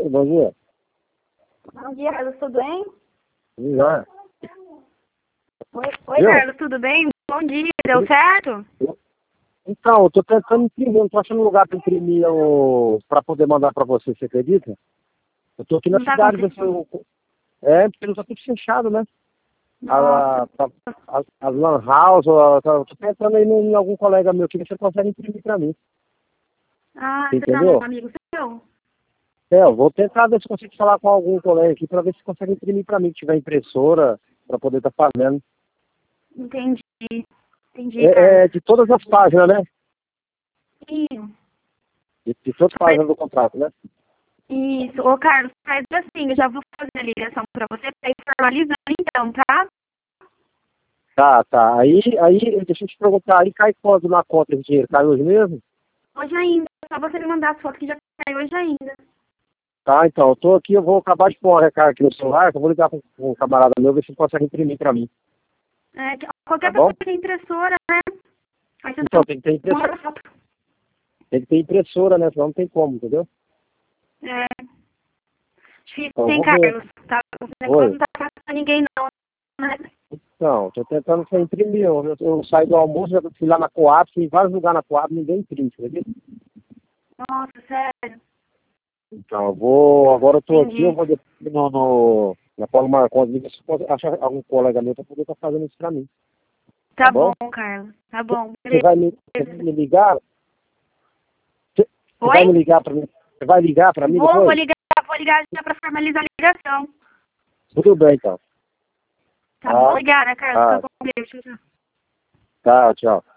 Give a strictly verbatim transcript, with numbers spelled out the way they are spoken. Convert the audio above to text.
Oi, bom dia. Bom dia, Carlos, tudo bem? Já. Oi, Oi Eu? Carlos, tudo bem? Bom dia, deu certo? Então, eu tô tentando imprimir, não tô achando lugar para imprimir o... para poder mandar para você, você acredita? Eu tô aqui na Não tá cidade, ver se acontecendo? eu... É, porque não tá tudo fechado, né? A, Nossa. a, a, as lan house, eu tô eu tô pensando aí em algum colega meu que você consegue imprimir para mim. Ah, Você você tá num entendeu? amigo seu? É, eu vou tentar ver se consigo falar com algum colega aqui para ver se consegue imprimir para mim, que tiver impressora, para poder estar fazendo. Entendi. Entendi, É, Carlos. é de todas as páginas, né? Isso. De, de todas as páginas do contrato, né? Isso. Ô, Carlos, faz assim, eu já vou fazer a ligação pra você pra ir formalizando então, tá? Tá, tá. Aí, aí, deixa eu te perguntar, aí cai quando na conta esse dinheiro? Cai hoje mesmo? Hoje ainda. Só você me mandar as fotos que já caiu hoje ainda. Tá, então, eu tô aqui, eu vou acabar de pôr uma recarga aqui no celular, que eu vou ligar para um camarada meu, ver se ele consegue imprimir pra mim, É, que- tá qualquer bom? pessoa que tem impressora, né? Aí você Então, só tem que ter impressora, manda a foto. tem que ter impressora, né? Senão não tem como, entendeu? É. Difícil, Então, eu hein, vou ver. Carlos? Tá, esse negócio Oi. não tá fácil pra ninguém, não, né? Então, tô tentando só imprimir. Eu, eu, eu saí do almoço, já fui lá na Coab, fui em vários lugares na Coab, ninguém imprime, acredita? Nossa, sério. Então, eu vou, agora eu tô aqui, eu Entendi. vou depois no, no, na Paulo Marcondes, ver se pode achar algum colega meu pra poder estar fazendo isso pra mim, tá Tá bom? bom, Carlos. Tá bom. Você vai me, você vai Beleza. me ligar? Você, você vai me Oi? ligar pra mim? Você vai ligar pra mim Vou, vou depois? ligar, vou ligar já pra formalizar a ligação. Tudo bem, então. Tá bom? Tá, Obrigada, Carlos. Fica tá, com Deus. Tchau, tchau. tá, tchau.